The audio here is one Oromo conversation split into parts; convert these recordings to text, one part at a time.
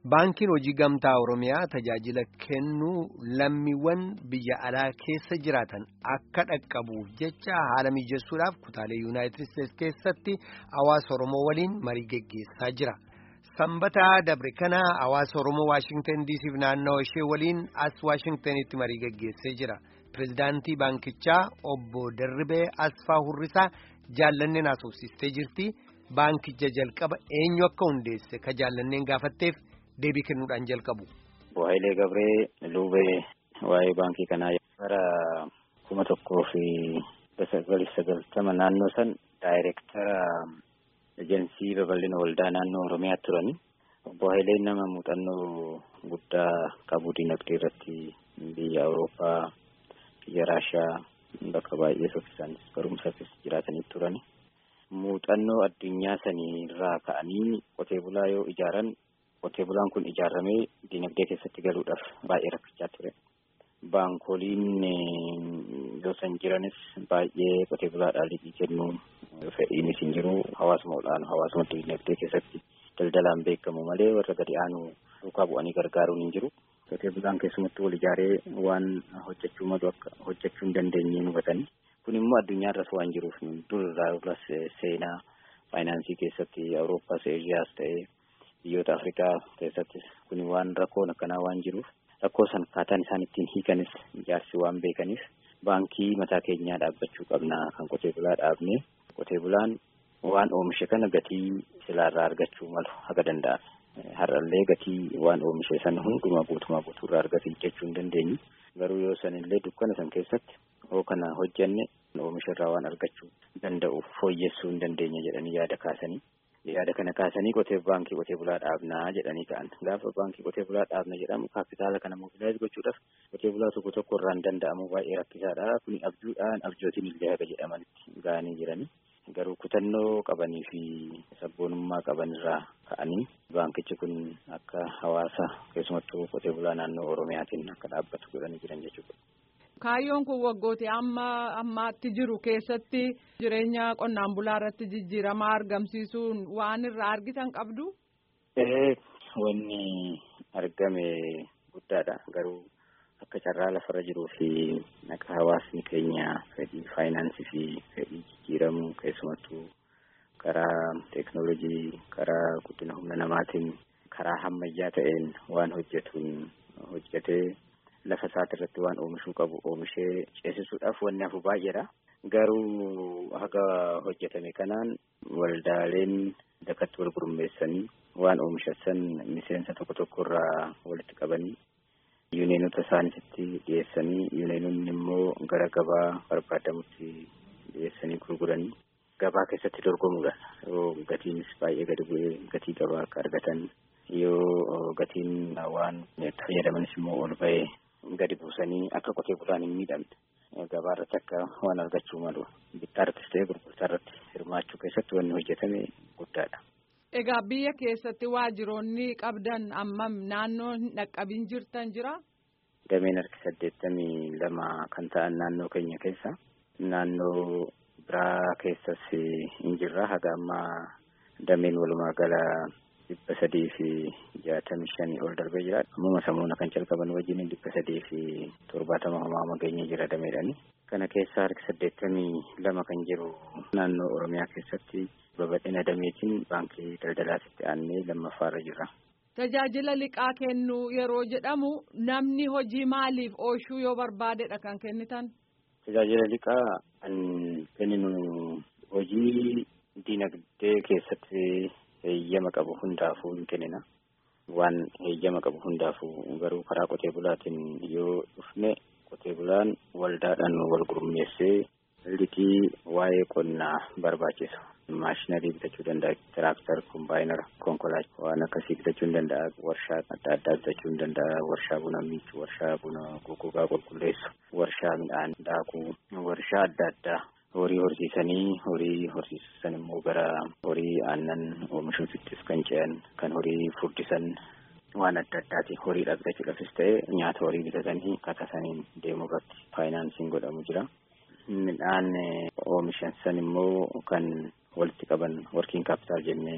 Baankiin hojii gamtaa Oromiyaa tajaajila kennuu lammiiwwan biyya alaa keessa jiraatan akka dhaqqabuuf jecha haala mijeessuudhaaf kutaalee Yuunaayitid Isteetsi keessatti hawaasa Oromoo waliin marii geggeessaa jira. Sanbata dabre kana hawaasa Oromoo Waashingtan DC'f naannawaa ishee waliin as Waashingtanitti marii geggeessee jira. Pireezidaantii baankichaa obbo Dirribee Asfaa Hurrisaa jaallanneen haasofsiistee jirti. Baankicha jalqaba eenyu akka hundeesse ka jaallanneen gaafatteef deebii kennuudhaan jalqabu. Waayilee Gabree Luubee waa'ee baankii kanaa bara 1990 naannoo san daayireektara ejensii babal'ina waldaa naannoo Oromiyaa turani. Obbo Waayileen nama muuxannoo guddaa qabu dinagdee irratti biyya Awurooppaa, biyya Raashiyaa bakka baay'ee soofisaanis barumsafis jiraatanii turani. Muuxannoo addunyaa sanii irraa ka'anii qotee bulaa yoo ijaaran qotee bulaan kun ijaaramee dinagdee keessatti galuudhaaf baay'ee rakkachaa ture. Baankoliin yoo san jiranis baay'ee qotee bulaadhaan liqii kennuu fedhiinis hin jiru. Hawaasuma olaanu hawaasuma dinagdee keessatti daldalaan beekamu malee warra gadi aanu duukaa bu'anii gargaaruun hin jiru. Qotee bulaan keessumatti wal ijaaree waan hojjechuu malu akka hojjechuu hin dandeenye hubatanii. Kun immoo addunyaarras waan jiruuf duras seenaa faayinaansii keessatti Awurooppaas Eeshiyaas ta'ee biyyoota Afrikaa keessattis kun waan rakkoon akkanaa waan jiruuf rakkoo san akkaataan isaan ittiin hiikanis ijaarsi waan beekaniif baankii mataa keenyaa dhaabbachuu qabna kan qotee bulaa dhaabne qotee bulaan waan oomishe kana gatii silaarraa argachuu malu haga danda'an. Har'allee gatii waan oomishe san hundumaa guutuurraa argatu jechuu hin dandeenyu. Garuu yoo sanillee dukkana san keessatti oo kana hojjenne oomisha irraa waan argachuu danda'u fooyyessuu hin dandeenya jedhanii yaada kaasanii. Yaada kana kaasanii baankii qotee bulaa dhaabnaa jedhanii ka'an. Gaafa baankii qotee bulaa dhaabna jedhamu kaapitaala kana mobilaayiz gochuudhaaf qotee bulaa tokko irraan danda'amu baay'ee rakkisaadha. Kuni abjuudhaan abjootiin illee haga jedhamanitti ga'anii jiranii. Garuu kutannoo qabanii fi sabboonummaa qaban irraa ka'anii baankichi kun akka hawaasa keessumattuu qotee bulaa naannoo Oromiyaatiin akka dhaabbatu godhanii jiran jechuudha. Kaayyoon kun waggooti ammaatti jiru keessatti jireenya qonnaan bulaa irratti jijjiiramaa argamsiisuun waan irraa argitan qabdu? Wanni argame guddaadha. Garuu akka carraa lafarra jiruu fi akka hawaasni keenya fedhii faayinaansii fi fedhii jijjiiramuu keessumattuu karaa teeknooloojii, karaa guddina humna namaatiin, karaa ammayyaa ta'een waan hojjetuun hojjetee lafa isaati irratti waan oomishuu qabu oomishee ceesisuudhaaf wanni hafu baay'eedha. Garuu haga hojjetame kanaan waldaaleen dakatti wal gurmeessanii waan oomishan miseensa tokko irraa walitti qabanii yuuneenota isaanitti dhiyeessanii yuuneenonni immoo gara gabaa barbaadamutti dhiyeessanii gurguranii gabaa keessatti dorgomuudhaan yoo gatiinis baay'ee gadi bu'ee gatii gabaa akka argatan yoo gatiin waan fayyadamanis immoo ol ba'ee gadi buusanii akka qotee bulaan hin miidhamne gabaa irratti akka waan argachuu malu bittaa irrattis ta'ee gurgurtaa irratti hirmaachuu keessatti wanni hojjetame guddaadha. Egaa biyya keessatti waajjiroonni qabdan ammam naannoo hin dhaqqabin jirtan jira? Dameen harki 82 kan ta'an naannoo keenya keessa naannoo biraa keessas hin jirra. Haga ammaa dameen walumaa gala 365 ol darbee jira. Ammuma samuuna kan calqaban wajjin 370 homaa geenye jira dameedhani. Kana keessa harki 82 kan jiru naannoo Oromiyaa keessatti babal'ina dameetiin baankii daldalaatti aannee lammaffaarra jira. Tajaajila liqaa kennuu yeroo jedhamu namni hojii maaliif oomishuu yoo barbaadedha kan kennitan? Tajaajila liqaa kan kenninu hojii dinagdee keessatti heeyyama qabu hundaafuu hin kennina. Waan heeyyama qabu hundaafuu garuu karaa qotee bulaatiin yoo dhufne qotee bulaan waldaadhaan wal gurmeessee liqii waa'ee qonnaa barbaachisu. Maashinarii bitachuu danda'a, tiraaktar, kombaayinara, konkolaataa waan akkasii bitachuu danda'a, warshaa adda addaa bitachuu danda'a, warshaa buna miicuu, warshaa buna goggogaa qulqulleessu, warshaa midhaan daakuu, warshaa adda addaa horii horsiisan immoo gara horii aannan oomishuuttis kan ce'an, kan horii furdisan waan adda addaati. Horiidha bitachuudhaafis ta'ee nyaata horii bitatanii kakasaniin deemuu irratti faayinaansiin godhamu jira. Midhaan oomishan san immoo kan walitti qaban working capital jennee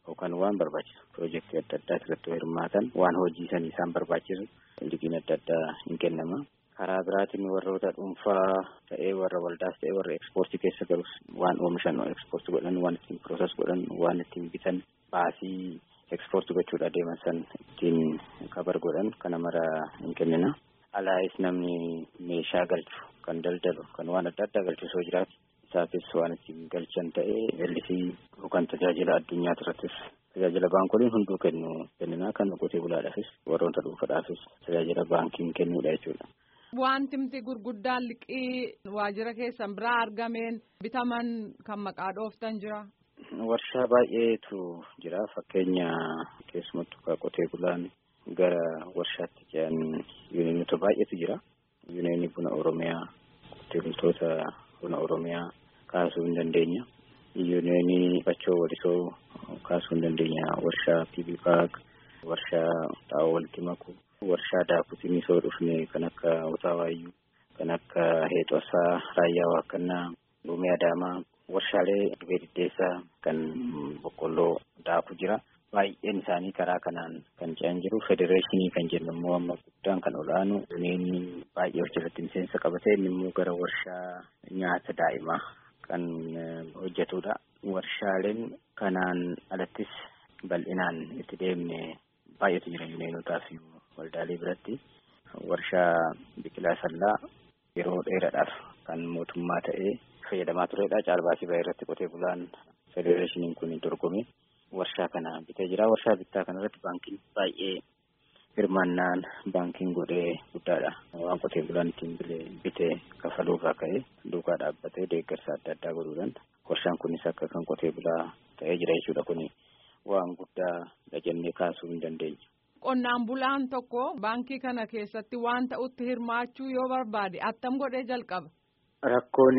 yookaan waan barbaachisu piroojeektii adda addaa irratti hirmaatan waan hojii sanii isaan barbaachisu liqiin adda addaa hin kennama. Karaa biraatiin warroota dhuunfaa ta'ee warra waldaas ta'ee warra ekspoortii keessa galus waan oomishan ekspoortii godhan waan ittiin piroosas godhan waan ittiin bitan baasii ekspoortii gochuudha deeman san ittiin kabar godhan kana mara hin kennina. Alaayis namni meeshaa galchu kan daldalu kan waan adda addaa galchisoo jiraatu isaafis waan ittiin galchan ta'ee ellisii yookaan tajaajila addunyaa irrattis tajaajila baankoliin hunduu kennina kan qotee bulaadhaafis warroota dhuunfaadhaafis tajaajila baankiin kennuudha jechuudha. Wanti gurguddaan liqii waajjira keessan biraa argameen bitaman kan maqaa dhooftan jira. Warshaa baay'eetu jira fakkeenya keessumattuu qotee bulaan gara warshaatti ce'an yuuniyoonota baay'eetu jira. Yuuniyoonii buna Oromiyaa qotee bultoota buna Oromiyaa kaasuu hin dandeenya. Yuuniyoonii Fachoo Walisoo kaasuu hin dandeenya. Warshaa PB Park, warshaa xaa'oo walitti maku, warshaa daakuutiin isoo dhufne kan akka Utawaayyuu, kan akka Heexosaa, Raayyaa Waaqannaa, Luumee Adaamaa, warshaalee dhibee diddeessaa kan boqqolloo daaku jira. Baay'een isaanii karaa kanaan kan ce'an jiru. Federeeshinii kan jennu immoo amma guddaan kan olaanu yuuniyoonii baay'ee of jalatti miseensa qabatee inni immoo gara warshaa nyaata daa'imaa kan hojjetudha. Warshaaleen kanaan alattis bal'inaan itti deemne baay'eetu jira yuuniyonotaa fi waldaalee biratti. Warshaa biqilaa sallaa yeroo dheeraadhaaf kan mootummaa ta'ee fayyadamaa turedha. Caalbaasii baay'ee irratti qotee bulaan federeeshiniin kun dorgome warshaa kana bitee jira. Warshaa bittaa kanarratti baankiin baay'ee hirmaannaan baankiin godhee guddaadha. Waan qotee bulaan ittiin bitee kafaluurraa ka'ee duukaa dhaabbatee deeggarsa adda addaa godhuudhaan warshaan kunis akka kan qotee bulaa ta'ee jira jechuudha. Kuni waan guddaa jennee kaasuu hin dandeenya. Qonnaan bulaan tokko baankii kana keessatti waan ta'utti hirmaachuu yoo barbaade attam godhee jalqaba? Rakkoon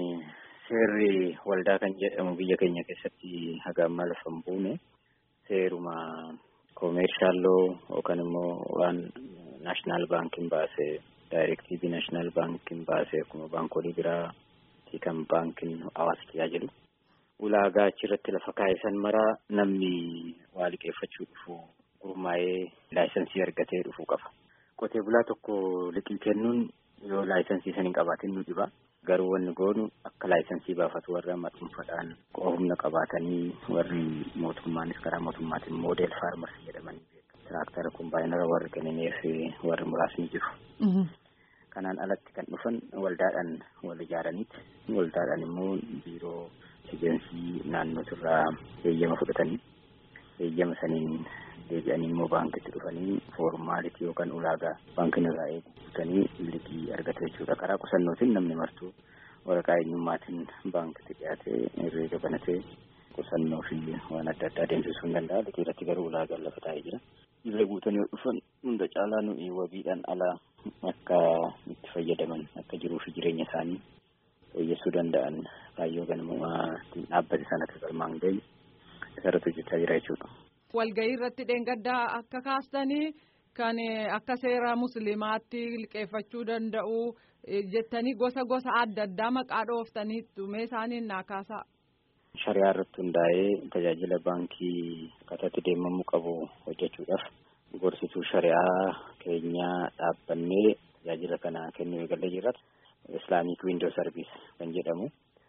seerri waldaa kan jedhamu biyya keenya keessatti haga ammaa lafa hin buune seeruma koomeershaaloo yookaan immoo waan naashinaal baankiin baase daayirektiivii naashinaal baankiin baase akkuma baankolii biraa kan baankiin hawaasa tajaajilu ulaagaa achirratti lafa kaa'isan maraa namni waa liqeeffachuu dhufu gurmaa'ee laayisansii argatee dhufuu qaba. Qotee bulaa tokko liqii kennuun yoo laayisansii san hin qabaatin nu dhiba. Garuu wanni goonu akka laayisansii baafatu warra maxxanfadhaan humna qabaatanii warri mootummaanis karaa mootummaatiin moodel faarmarsii jedhamanii beekamu. Tiraaktara kombaayinara warri kennineef warri muraasni jiru. Kanaan alatti kan dhufan waldaadhaan wal ijaaraniiti. Waldaadhaan immoo biiroo ejeensii naannootirraa eeyyama fudhatanii eeyyama saniin deebi'anii immoo baankitti dhufanii foormaalitii yookaan ulaagaa baankiin irraa eeggatanii liqii argatu jechuudha. Karaa qusannootiin namni martuu waraqaa eenyummaatiin baankitti dhiyaatee herreega banatee qusannoo fi waan adda addaa deemsisuu hin danda'a. Liqii irratti garuu ulaagaan lafa taa'ee jira. Illee guutanii yoo dhufan hunda caalaa nuyi wabiidhaan alaa akka itti fayyadaman akka jiruu fi jireenya isaanii fooyyessuu danda'an kaayyoo ganamaa dhaabbate sana akka galmaan gahu isarratti hojjechaa jira jechuudha. Walgahii irratti dheengaddaa akka kaastanii kan akka seera musliimaatti liqeeffachuu danda'u jettanii gosa adda addaa maqaa dhooftaniittu mee isaaniin naa kaasaa. Shari'aa irratti hundaa'ee tajaajila baankii akkataatti deemamuu qabu hojjechuudhaaf gorsituu shari'aa keenyaa dhaabbannee tajaajila kana kennuu eegallee jirra. Islaamic Window Service kan jedhamu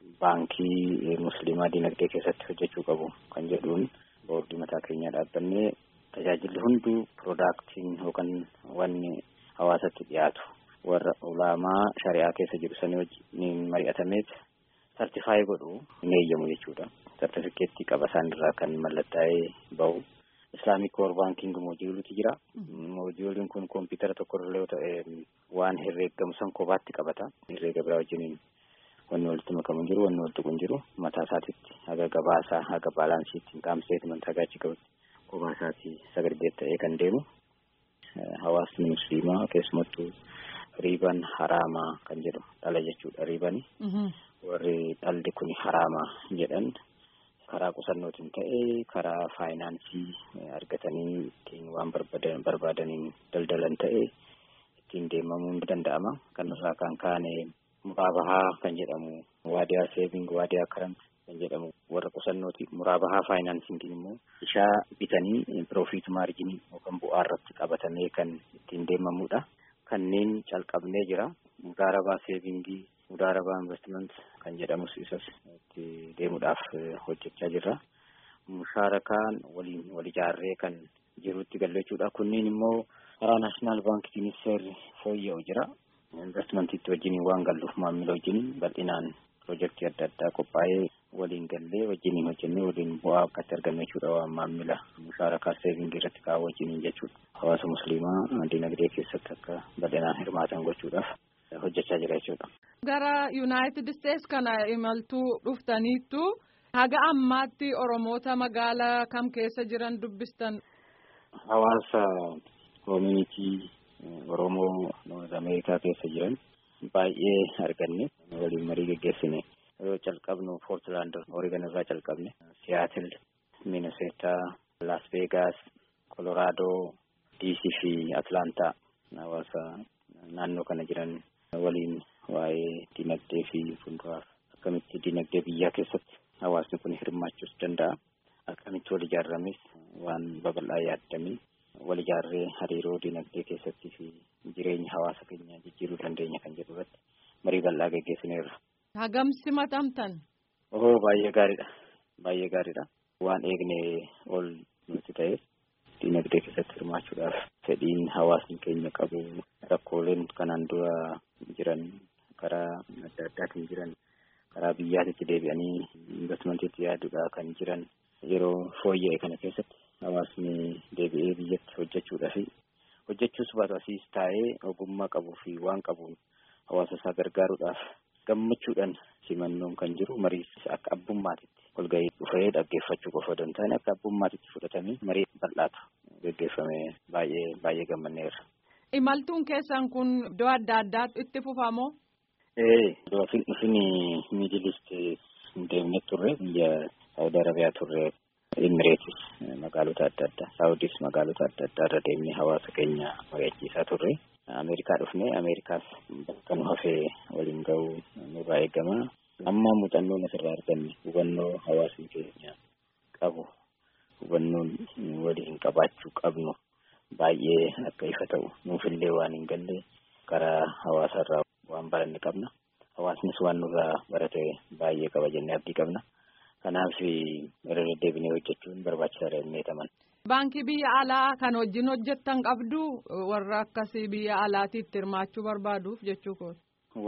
baankii musliimaa dinagdee keessatti hojjechuu qabu kan jedhuun boordii mataa keenyaa dhaabbannee tajaajilli hunduu piroodaaktiin yookaan wanni hawaasatti dhiyaatu warra ulaamaa shari'aa keessa jiru sanii wajjin mari'atameet sartifaayii godhu hin eeyyamu jechuudha. Sartifikeettii qaba isaan irraa kan mallattaa'ee bahu. Islaamic Core Banking moojuuliitu jira. Moojuuliin kun kompiitara tokko irra yoo ta'e waan herreegamu san kophaatti qabata. Herreega biraa wajjiniin wanni walitti makamu jiru wanni walitti kun jiru mataa isaatiitti haga gabaasaa haga baalaansiitti qaamseeti mantaa gaachi qabutti kophaa isaatti sagarbeet ta'ee kan deemu. Hawaasni musliimaa keessumattuu riiban haraamaa kan jedhu dhala jechuudha riibani. Warri dhalli kun haraamaa jedhan karaa qusannootiin ta'ee karaa faayinaansii argatanii ittiin waan barbaadaniin daldalan ta'ee ittiin deemamuu ni danda'ama. Kanarraa kan kaane muraabahaa kan jedhamu waadiyaa seeving waadiyaa karant kan jedhamu warra qusannooti. Muraabahaa faayinaansiingiin immoo ishaa bitanii piroofiit maarjinii yookaan bu'aa irratti qabatamee kan ittiin deemamudha. Kanneen calqabnee jira. Mudaarabaa seevingii, mudaarabaa investiment kan jedhamus isas itti deemuudhaaf hojjechaa jirra. Mushaarakaan wal ijaarree kan jirutti galchuudha. Kunniin immoo karaa naashinaal baankiinis seerri fooyya'u jira. Investimantiitti wajjin waan galluuf maamila wajjin bal'inaan piroojeektii adda addaa qophaa'ee waliin gallee wajjin hojjennee waliin bu'aa akkatti arganne jechuudha. Waan maamila mushaarakaa seevingii irratti kaa'u wajjin jechuudha. Hawaasa musliimaa dinagdee keessatti akka bal'inaan hirmaatan gochuudhaaf hojjechaa jira jechuudha. Gara Yuunaayitid Isteets kana imaltuu dhuftaniittu haga ammaatti Oromoota magaalaa kam keessa jiran dubbistan? Hawaasa koomunitii Oromoo Noorz Ameerikaa keessa jiran baay'ee arganne waliin marii geggeessine. Yoo calqabnu Portland, Oregon irraa calqabne, Seattle, Minnesota, Las Vegas, Colorado, DC fi Atlanta hawaasa naannoo kana jiran waliin waa'ee dinagdee fi fuulduraaf akkamitti dinagdee biyyaa keessatti hawaasni kun hirmaachuus danda'a. Akkamitti wal ijaarames waan babal'aa yaaddamee wal ijaarree hariiroo dinagdee keessatti fi jireenya hawaasa keenyaa jijjiiruu dandeenya kan jedhu irratti marii bal'aa geggeessineerra. Hagam simatamtan? Baay'ee gaariidha. Baay'ee gaariidha. Waan eegne ol nuti ta'e dinagdee keessatti hirmaachuudhaaf fedhiin hawaasni keenya qabu rakkooleen kanaan dura jiran karaa adda addaatiin jiran karaa biyyaatti deebi'anii investimantiitti yaaduudhaa kan jiran yeroo fooyya'e kana keessatti hawaasni deebi'ee biyyatti hojjechuudhaaf hojjechuus baatasiis taa'ee ogummaa qabuu fi waan qabuun hawaasa isaa gargaaruudhaaf gammachuudhaan simannoon kan jiru mariis akka abbummaatitti ol ga'ee dhufee dhaggeeffachuu qofa osoo hin taane akka abbummaatitti fudhatamee marii bal'aatu geggeeffame baay'ee gammanneerra. Imaltuun keessan kun iddoo adda addaatti itti fufamoo? Iddoo Miidilist deemnee turre biyya Saawudi Arabiyaa turre, Imireetis magaalota adda addaa, Saawudis magaalota adda addaa irra deemnee hawaasa keenya mari'achiisaa turre. Ameerikaa dhufnee Ameerikaas bakka nu hafee waliin ga'uu nurraa eegama. Amma muuxannoon asirraa arganne hubannoo hawaasni keenya qabu, hubannoon waliin qabaachuu qabnu baay'ee akka ifa ta'u nuufillee waan hin galle karaa hawaasarraa waan baranne qabna. Hawaasnis waan nurraa barate baay'ee qaba jennee abdii qabna. Kanaaf irra deddeebinee hojjechuun barbaachisaadha jennee taman. Baankii biyya alaa kan wajjin hojjettan qabdu warra akkasii biyya alaatiitti hirmaachuu barbaaduuf jechuu kooti.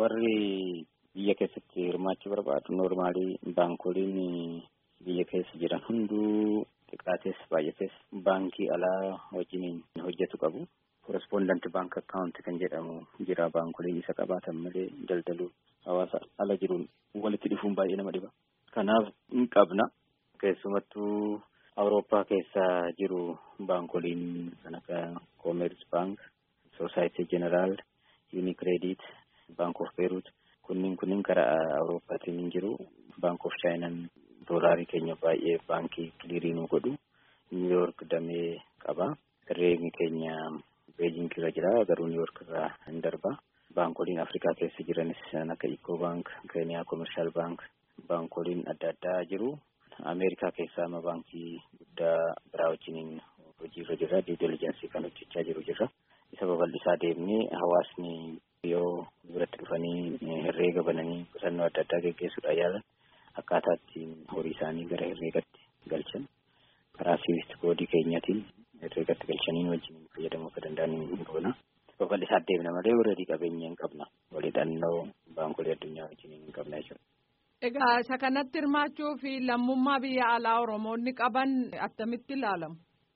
Warri biyya keessatti hirmaachuu barbaadu noormaalii baankoliin biyya keessa jiran hunduu xiqqaates baay'ates baankii alaa wajjin hojjetu qabu. Korrespondanti baank akkaawunti kan jedhamu jira. Baankoliin isa qabaatan malee daldaluu hawaasa ala jiruun walitti dhufuun baay'ee nama dhiba. Kanaaf hin qabna. Keessumattuu Awurooppaa keessa jiru baankoliin kan akka Commerce Bank, Societe General, Unicredit, Bank of Beirut kunniin karaa Awurooppaatiin hin jiru. Bank of China doolaarii keenya baay'ee baankii kiliirii nu godhu. New York damee qaba. Herreegni keenya Beijing irra jira, garuu New York irraa hin darba. Baankoliin Afrikaa keessa jiranis kan akka Eco Bank, Kenya Commercial Bank, baankoliin adda addaa jiru. Ameerikaa keessaa amma baankii guddaa biraa wajjin hojiirra jirra. Due diligence kan hojjechaa jirra. Isa babal'isaa deemnee hawaasni yoo biratti dhufanii herreega bananii qusannoo adda addaa geggeessuudha yaalan akkaataa ittiin horii isaanii gara herreegatti galchan karaa siwiist koodii keenyaatiin herreegatti galchaniin wajjin fayyadamuu akka danda'an hin goona. Babal'isaa deemna malee warra qabeenya hin qabna. Walidhannoo baankolii addunyaa wajjin hin qabna jechuudha. Egaa isa kanatti hirmaachuu fi lammummaa biyya alaa Oromoonni qaban attamitti ilaalamu?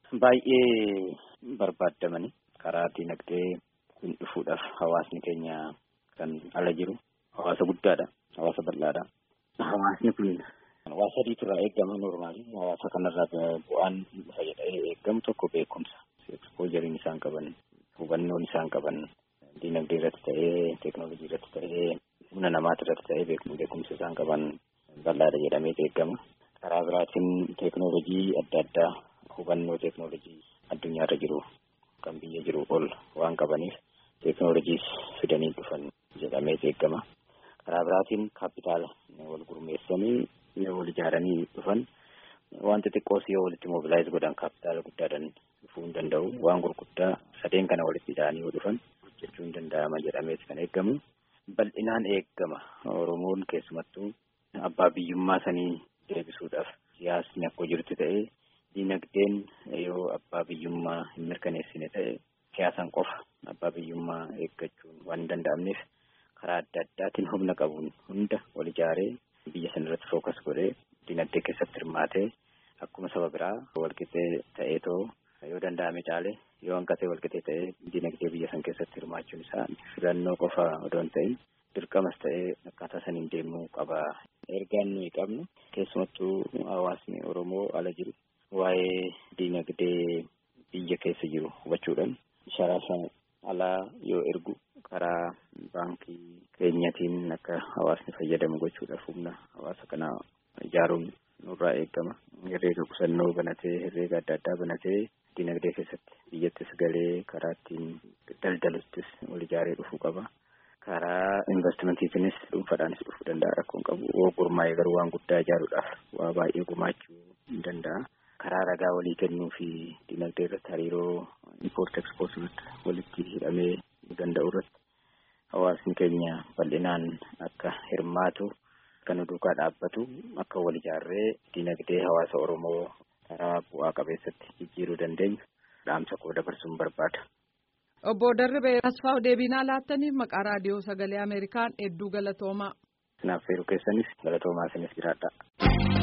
Baay'ee barbaadamani. Karaa dinagdee kun dhufuudhaaf hawaasni keenya kan ala jiru hawaasa guddaadha, hawaasa bal'aadha. Hawaasni kun hawaasa sadiitu irraa eegama noormaali. Hawaasa kanarraa bu'aan fayyadamee eegamu tokko beekumsa. Ekspoojariin isaan qaban, hubannoon isaan qaban, dinagdee irratti ta'ee, teeknooloojii irratti ta'ee, humna namaati irratti ta'ee beekumsa isaan qaban bal'aadha jedhamee eegama. Karaa biraatiin teeknooloojii adda addaa hubannoo teeknooloojii addunyaarra jiru kan biyya jiru ol waan qabaniif teeknooloojiis fidanii dhufan jedhamee eegama. Karaa biraatiin kaapitaala wal gurmeessanii yoo wal ijaaranii dhufan wanti xiqqoos yoo walitti mobilaayiz godhan kaapitaala guddaadhaan dhufuu hin danda'u. Waan gurguddaa sadeen kana walitti hidhaanii yoo dhufan hojjechuu hin danda'ama jedhamees kan eegamu. Bal'inaan eegama. Oromoon keessumattuu abbaa biyyummaa sanii deebisuudhaaf siyaasni akka jirtu ta'ee dinagdeen yoo abbaa biyyummaa hin mirkaneessine ta'e siyaasan qofa abbaa biyyummaa eeggachuun waan hin danda'amneef karaa adda addaatiin humna qabuun hunda wal ijaaree biyya sanarratti fookas godhee dinagdee keessatti hirmaatee akkuma saba biraa walqixxee ta'eetoo yoo danda'ame caalee yoo hanqatee walqixxee ta'ee dinagdee biyya san keessatti hirmaachuun isaa filannoo qofa odoo hin ta'in dirqamas ta'ee akkaataa saniin deemuu qaba. Ergaan nuyi qabnu keessumattuu hawaasni Oromoo ala jiru waa'ee dinagdee biyya keessa jiru hubachuudhaan sharafa alaa yoo ergu karaa baankii keenyatiin akka hawaasni fayyadamu gochuudhaaf humna hawaasa kanaa ijaaruun nurraa eegama. Herreega qusannoo banatee herreega adda addaa banatee dinagdee keessatti biyyattis galee karaa ittiin daldaluttis wal ijaaree dhufuu qaba. Karaa investimentiitiinis dhuunfaadhaanis dhufuu danda'a rakkoon qabu. Gurmaa'ee garuu waan guddaa ijaaruudhaaf waa baay'ee gumaachuu hin danda'a. Karaa ragaa walii kennuu fi dinagdee irratti hariiroo import export irratti walitti hidhamee danda'u irratti hawaasni keenya bal'inaan akka hirmaatu kan duukaa dhaabbatu akka wal ijaarree dinagdee hawaasa Oromoo karaa bu'aa qabeessatti jijjiiruu dandeenyu dhaamsa koo dabarsuun barbaada. Obbo Darribee Asfaaw deebinaa laattaniif maqaa raadiyoo sagalee Ameerikaan hedduu galatoomaa. Kanaaf feeruu keessaniif galatoomaa isinis jiraadha.